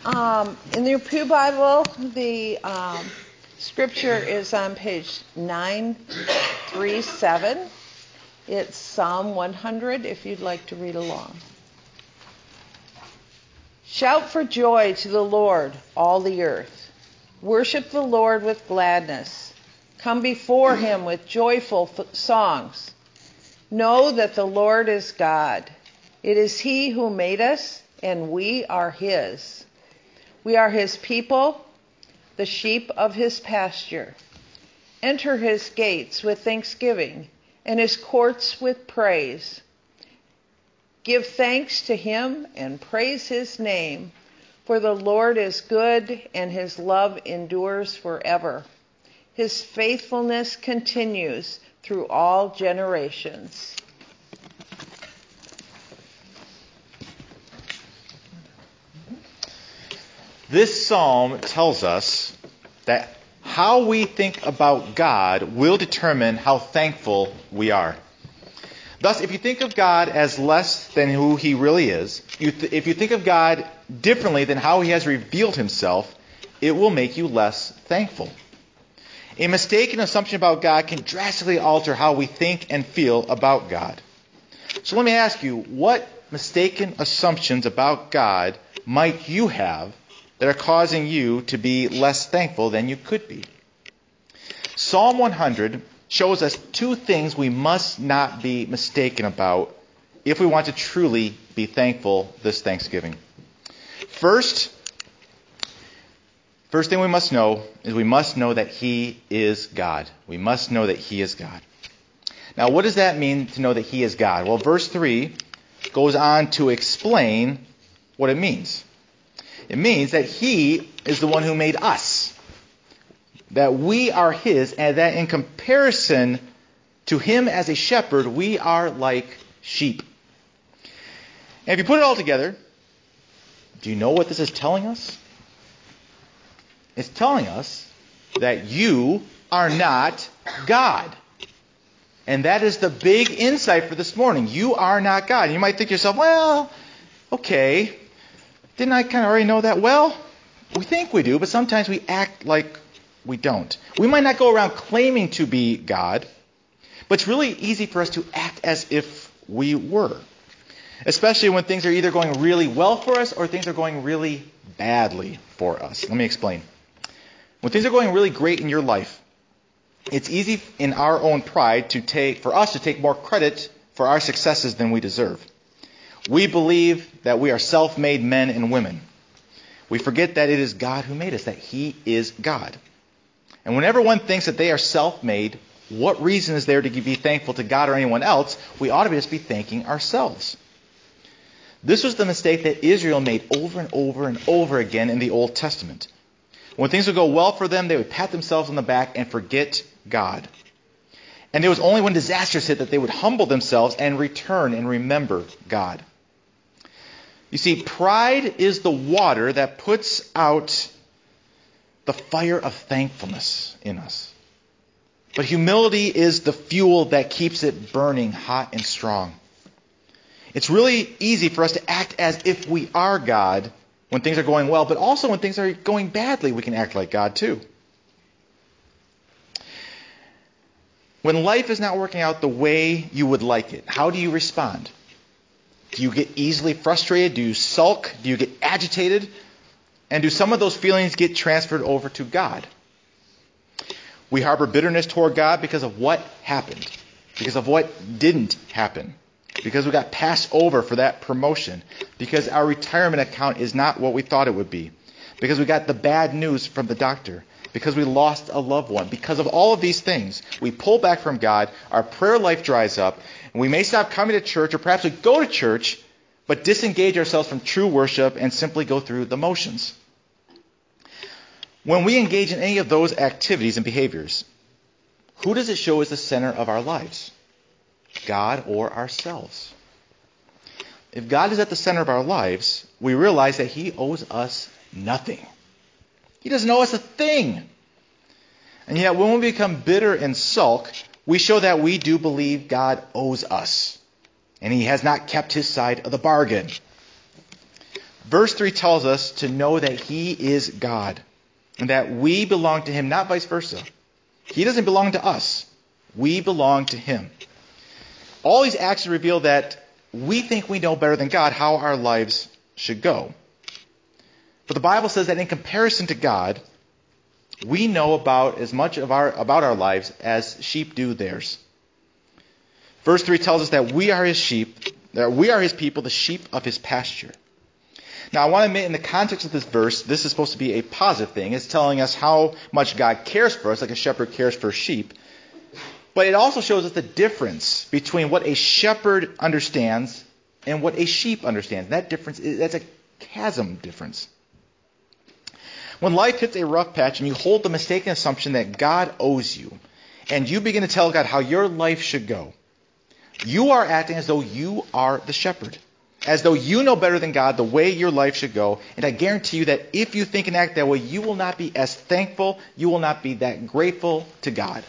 In your Pew Bible, the scripture is on page 937. It's Psalm 100, if you'd like to read along. Shout for joy to the Lord, all the earth. Worship the Lord with gladness. Come before him with joyful songs. Know that the Lord is God. It is he who made us, and we are his. We are his people, the sheep of his pasture. Enter his gates with thanksgiving and his courts with praise. Give thanks to him and praise his name, for the Lord is good and his love endures forever. His faithfulness continues through all generations. This psalm tells us that how we think about God will determine how thankful we are. Thus, if you think of God as less than who he really is, if you think of God differently than how he has revealed himself, it will make you less thankful. A mistaken assumption about God can drastically alter how we think and feel about God. So let me ask you, what mistaken assumptions about God might you have that are causing you to be less thankful than you could be? Psalm 100 shows us two things we must not be mistaken about if we want to truly be thankful this Thanksgiving. First thing we must know is we must know that he is God. We must know that he is God. Now, what does that mean to know that he is God? Well, verse 3 goes on to explain what it means. It means that he is the one who made us, that we are his, and that in comparison to him as a shepherd, we are like sheep. And if you put it all together, do you know what this is telling us? It's telling us that you are not God. And that is the big insight for this morning. You are not God. And you might think to yourself, well, okay, didn't I kind of already know that? Well, we think we do, but sometimes we act like we don't. We might not go around claiming to be God, but it's really easy for us to act as if we were. Especially when things are either going really well for us or things are going really badly for us. Let me explain. When things are going really great in your life, it's easy in our own pride for us to take more credit for our successes than we deserve. We believe that we are self-made men and women. We forget that it is God who made us, that he is God. And whenever one thinks that they are self-made, what reason is there to be thankful to God or anyone else? We ought to just be thanking ourselves. This was the mistake that Israel made over and over and over again in the Old Testament. When things would go well for them, they would pat themselves on the back and forget God. And it was only when disasters hit that they would humble themselves and return and remember God. You see, pride is the water that puts out the fire of thankfulness in us. But humility is the fuel that keeps it burning hot and strong. It's really easy for us to act as if we are God when things are going well, but also when things are going badly, we can act like God too. When life is not working out the way you would like it, how do you respond? Do you get easily frustrated? Do you sulk? Do you get agitated? And do some of those feelings get transferred over to God? We harbor bitterness toward God because of what happened, because of what didn't happen, because we got passed over for that promotion, because our retirement account is not what we thought it would be, because we got the bad news from the doctor, because we lost a loved one. Because of all of these things, we pull back from God, our prayer life dries up, and we may stop coming to church, or perhaps we go to church, but disengage ourselves from true worship and simply go through the motions. When we engage in any of those activities and behaviors, who does it show as the center of our lives? God or ourselves? If God is at the center of our lives, we realize that he owes us nothing. He doesn't owe us a thing. And yet when we become bitter and sulk, we show that we do believe God owes us. And he has not kept his side of the bargain. Verse 3 tells us to know that he is God and that we belong to him, not vice versa. He doesn't belong to us. We belong to him. All these actions reveal that we think we know better than God how our lives should go. But the Bible says that in comparison to God, we know about as much about our lives as sheep do theirs. Verse 3 tells us that we are his sheep, that we are his people, the sheep of his pasture. Now, I want to admit, in the context of this verse, this is supposed to be a positive thing. It's telling us how much God cares for us, like a shepherd cares for sheep. But it also shows us the difference between what a shepherd understands and what a sheep understands. That difference, that's a chasm difference. When life hits a rough patch and you hold the mistaken assumption that God owes you, and you begin to tell God how your life should go, you are acting as though you are the shepherd, as though you know better than God the way your life should go. And I guarantee you that if you think and act that way, you will not be as thankful, you will not be that grateful to God.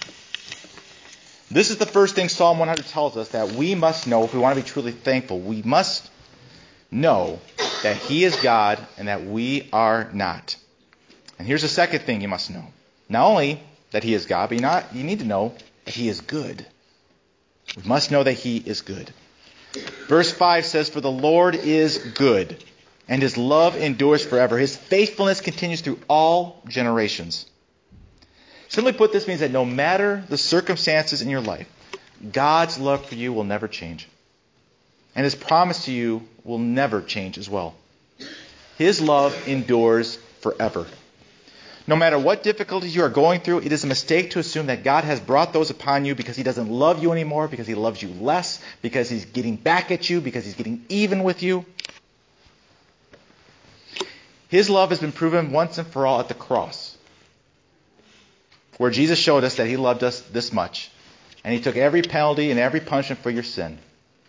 This is the first thing Psalm 100 tells us that we must know if we want to be truly thankful. We must know that he is God and that we are not. And here's the second thing you must know. Not only that he is God, but you need to know that he is good. We must know that he is good. Verse 5 says, "For the Lord is good, and his love endures forever. His faithfulness continues through all generations." Simply put, this means that no matter the circumstances in your life, God's love for you will never change. And his promise to you will never change as well. His love endures forever. No matter what difficulties you are going through, it is a mistake to assume that God has brought those upon you because he doesn't love you anymore, because he loves you less, because he's getting back at you, because he's getting even with you. His love has been proven once and for all at the cross, where Jesus showed us that he loved us this much, and he took every penalty and every punishment for your sin.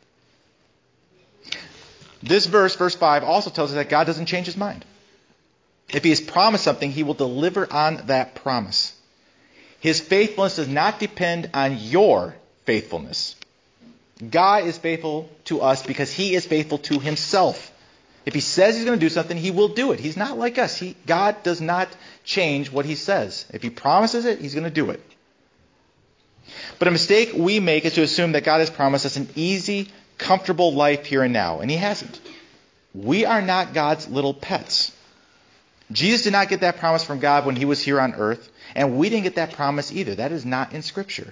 This verse 5, also tells us that God doesn't change his mind. If he has promised something, he will deliver on that promise. His faithfulness does not depend on your faithfulness. God is faithful to us because he is faithful to himself. If he says he's going to do something, he will do it. He's not like us. God does not change what he says. If he promises it, he's going to do it. But a mistake we make is to assume that God has promised us an easy, comfortable life here and now, and he hasn't. We are not God's little pets. Jesus did not get that promise from God when he was here on earth, and we didn't get that promise either. That is not in Scripture.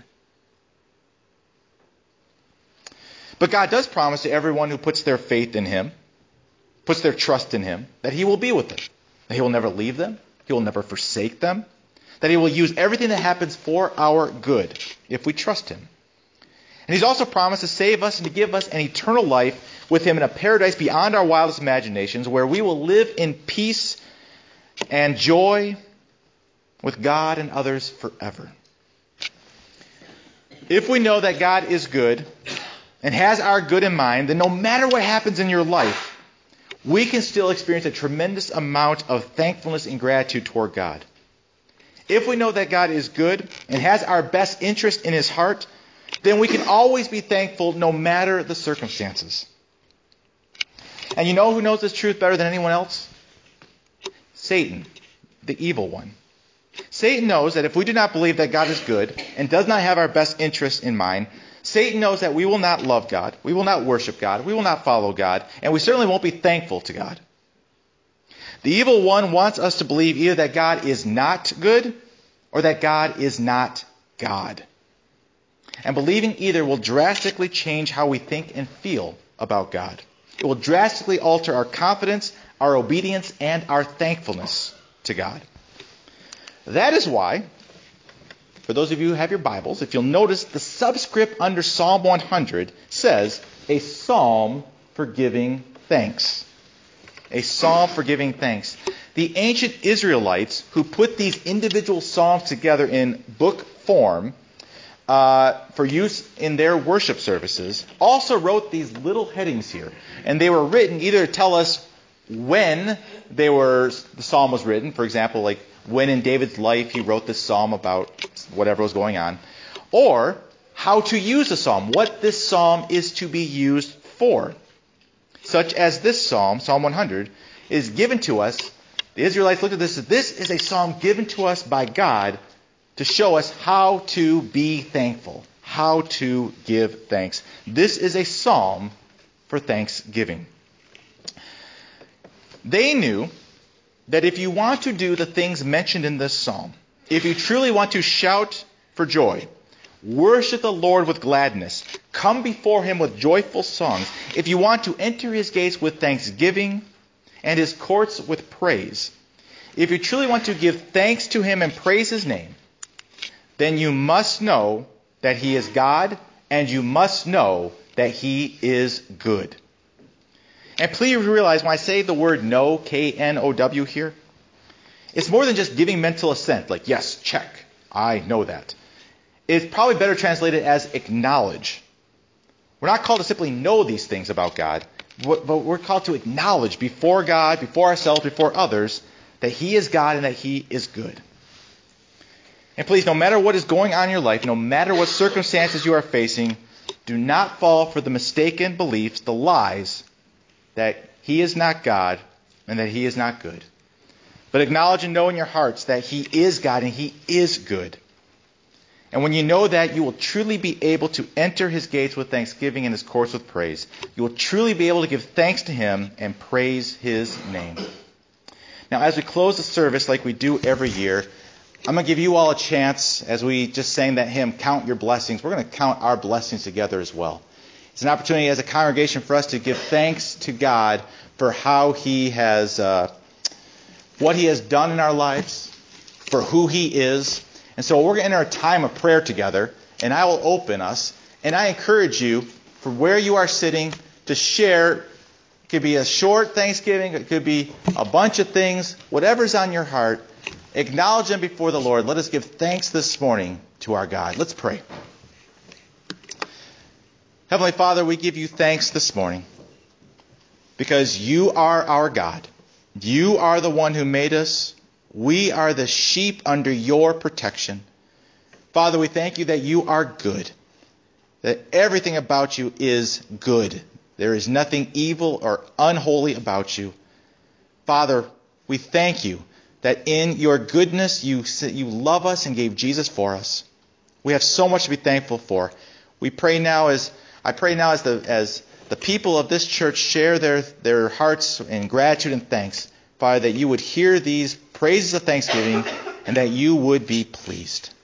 But God does promise to everyone who puts their faith in him, puts their trust in him, that he will be with them, that he will never leave them, he will never forsake them, that he will use everything that happens for our good if we trust him. And he's also promised to save us and to give us an eternal life with him in a paradise beyond our wildest imaginations, where we will live in peace and joy with God and others forever. If we know that God is good and has our good in mind, then no matter what happens in your life, we can still experience a tremendous amount of thankfulness and gratitude toward God. If we know that God is good and has our best interest in his heart, then we can always be thankful no matter the circumstances. And you know who knows this truth better than anyone else? Satan, the evil one. Satan knows that if we do not believe that God is good and does not have our best interests in mind, Satan knows that we will not love God, we will not worship God, we will not follow God, and we certainly won't be thankful to God. The evil one wants us to believe either that God is not good or that God is not God. And believing either will drastically change how we think and feel about God. It will drastically alter our confidence, our obedience, and our thankfulness to God. That is why, for those of you who have your Bibles, if you'll notice, the subscript under Psalm 100 says, a psalm for giving thanks. A psalm for giving thanks. The ancient Israelites who put these individual psalms together in book form for use in their worship services also wrote these little headings here. And they were written either to tell us when the psalm was written. For example, like when in David's life he wrote this psalm about whatever was going on. Or how to use the psalm, what this psalm is to be used for. such as this psalm, Psalm 100, is given to us. The Israelites looked at this. This is a psalm given to us by God to show us how to be thankful, how to give thanks. This is a psalm for thanksgiving. They knew that if you want to do the things mentioned in this psalm, if you truly want to shout for joy, worship the Lord with gladness, come before him with joyful songs, if you want to enter his gates with thanksgiving and his courts with praise, if you truly want to give thanks to him and praise his name, then you must know that he is God, and you must know that he is good. And please realize when I say the word know, K-N-O-W here, it's more than just giving mental assent, like, yes, check, I know that. It's probably better translated as acknowledge. We're not called to simply know these things about God, but we're called to acknowledge before God, before ourselves, before others, that he is God and that he is good. And please, no matter what is going on in your life, no matter what circumstances you are facing, do not fall for the mistaken beliefs, the lies, that he is not God and that he is not good. But acknowledge and know in your hearts that he is God and he is good. And when you know that, you will truly be able to enter his gates with thanksgiving and his courts with praise. You will truly be able to give thanks to him and praise his name. Now, as we close the service like we do every year, I'm going to give you all a chance, as we just sang that hymn, Count Your Blessings. We're going to count our blessings together as well. It's an opportunity as a congregation for us to give thanks to God for how he has, what he has done in our lives, for who he is. And so we're going to enter a time of prayer together, and I will open us. And I encourage you, from where you are sitting, to share. It could be a short Thanksgiving. It could be a bunch of things. Whatever's on your heart, acknowledge them before the Lord. Let us give thanks this morning to our God. Let's pray. Heavenly Father, we give you thanks this morning because you are our God. You are the one who made us. We are the sheep under your protection. Father, we thank you that you are good, that everything about you is good. There is nothing evil or unholy about you. Father, we thank you that in your goodness you love us and gave Jesus for us. We have so much to be thankful for. I pray now as the people of this church share their hearts in gratitude and thanks, Father, that you would hear these praises of thanksgiving and that you would be pleased.